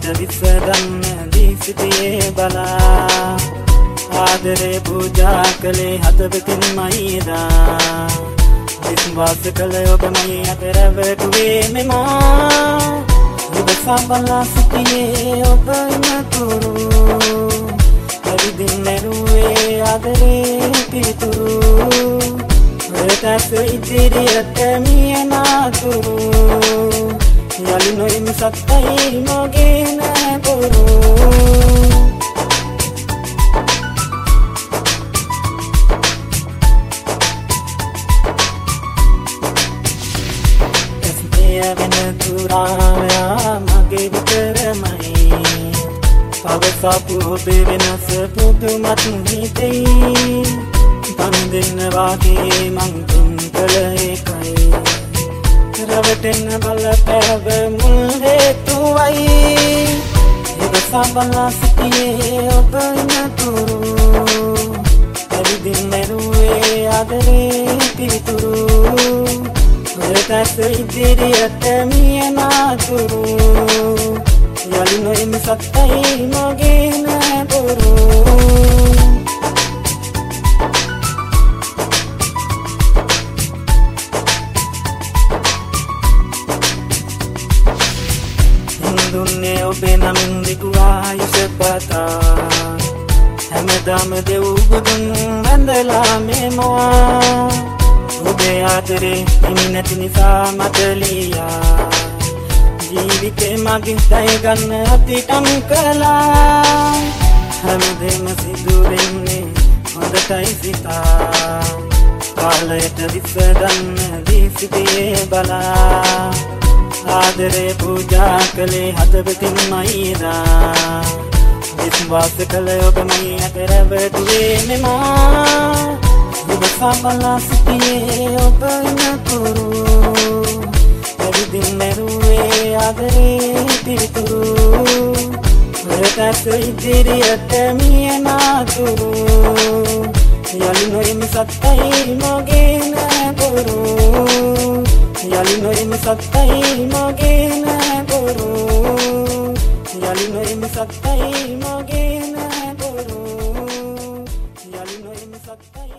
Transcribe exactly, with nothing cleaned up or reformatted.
විසදන්න දී සිටියේ බලා ආදරේ පූජා කළේ හදවතින්මයි එදා විශ්වාස කළ ඔබමයි අතරවටුවේ මෙමා ඔබ සබලා සිටියේ ඔබ ඉමතුරු ඇවිදින් නැරුවේ ආදරේ පිතුරු ඔයටත් ඉදිරියට මියනාතුරු යලි නොයිම සත්තයි මගේ නැපුරු ඇස්මය වෙන තුරාමයා මගේ විතරමයි පවසපු ඔබේ වෙනස පුදුමත් හිතෙයි පන් දෙන්න වාගේ මං තුන් කළ එකයි රවටෙන්න බලපෑව මුල් හේතුවයි ඔබ සබලා සිටියේ ඔබ ඉමතුරු ඇවිදින් නැරුවේ ආදරේ පිතුරු ඔයටත් ඉදිරියට මියනාතුරු යලි නොයිම සත්තයි මගේ නැපුරු දුන්නේ ඔබේ නමින් දිගුආයුෂ පතා හැමදාම දෙව් බුදුන් වන්දලා මෙමවා ඔබේ ආදරේ හිමි නැති නිසා මට ලියා ජීවිතේ මගේ දය ගන්න අතිටම් කළා හැමදේම සිදු වෙන්නේ හොඳටයි සිතා කාලයට විසදන්න දී සිටියේ බලා ආදරේ පූජා කළේ හදවතින්මයි එදා විශ්වාස කළ ඔබමයි අතරවටුවේ මෙමා ඔබ සබලා සිටියේ ඔබ ඉමතුරු ඇවිදින් නැරුවේ ආදරේ පිතුරු ඔයටත් ඉදිරියට මියනාතුරු යලි නොයිම සත්තයි මගේ නැපුරු යලි නොයිම සත්තයි මගේ නැපුරු යලි නොයිම සත්තයි මගේ නැපුරු යලි නොයිම සත්තයි